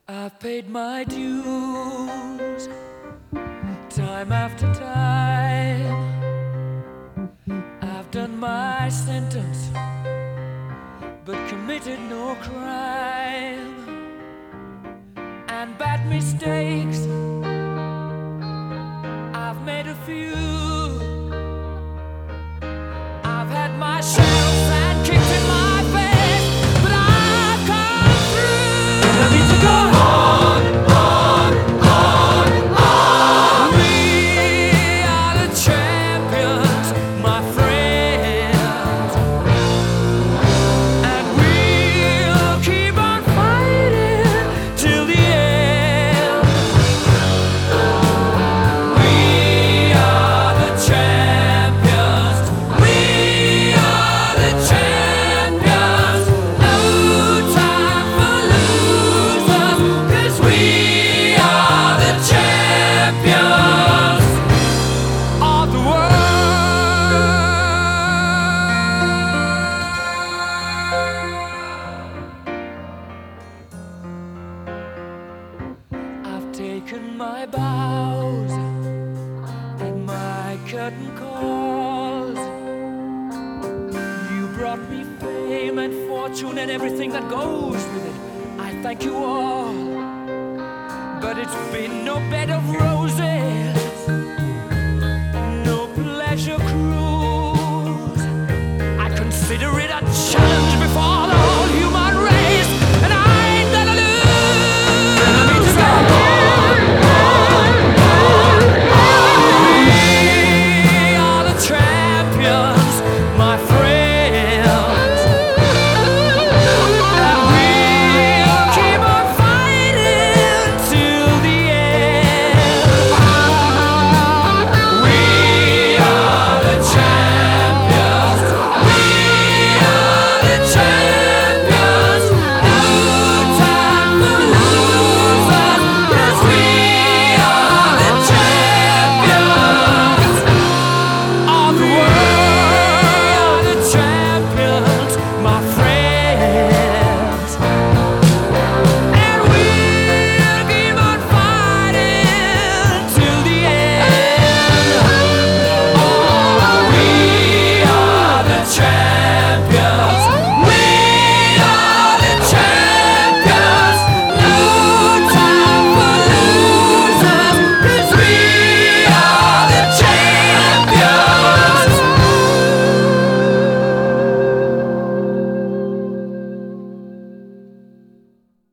I've paid my dues time after time. I've done my sentence, but committed no crime. And bad mistakes, I've made a few. I've had my shells and kicked in my face, but I've come through. And I need to go on, on, on, on. We are the champions, my friends, and we'll keep on fighting till the end. We are the champions. We are the champions. No time for losers, 'cause we are the champions of the world. I've taken my bows and my curtain calls. You brought me fame and fortune and everything that goes with it. I thank you all, but it's been no bed of roses, no pleasure cruise. I consider it a